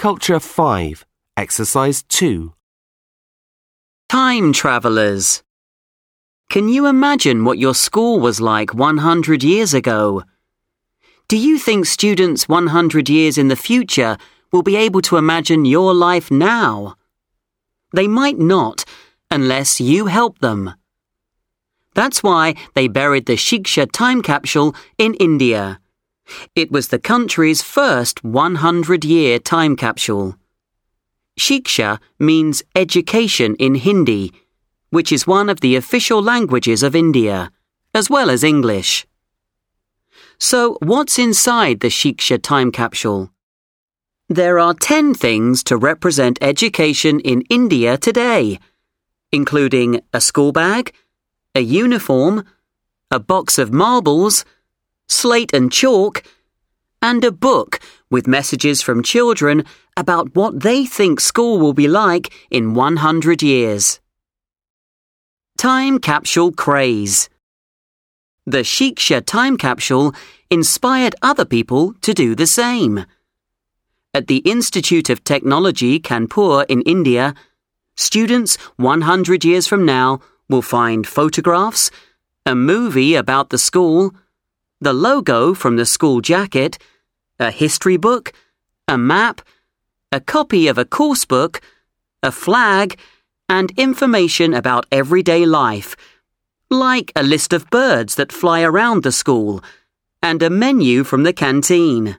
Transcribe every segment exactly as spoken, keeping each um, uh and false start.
Culture five, Exercise two. Time travelers. Can you imagine what your school was like one hundred years ago? Do you think students one hundred years in the future will be able to imagine your life now? They might not, unless you help them. That's why they buried the Shiksha time capsule in India. It was the country's first one hundred year time capsule. Shiksha means education in Hindi, which is one of the official languages of India, as well as English. So, what's inside the Shiksha time capsule? There are ten things to represent education in India today, including a school bag, a uniform, a box of marbles, slate and chalk, and a book with messages from children about what they think school will be like in one hundred years. Time capsule craze. The Shiksha time capsule inspired other people to do the same. At the Institute of Technology, Kanpur in India, students one hundred years from now will find photographs, a movie about the school, the logo from the school jacket, a history book, a map, a copy of a course book, a flag, and information about everyday life, like a list of birds that fly around the school, and a menu from the canteen.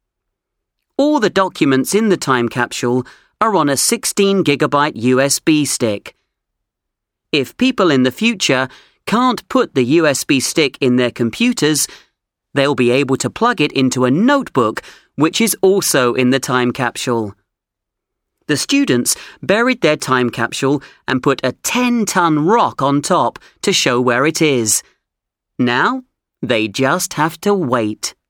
All the documents in the time capsule are on a sixteen gigabyte U S B stick. If people in the future can't put the U S B stick in their computers, they'll be able to plug it into a notebook, which is also in the time capsule. The students buried their time capsule and put a ten-ton rock on top to show where it is. Now, they just have to wait.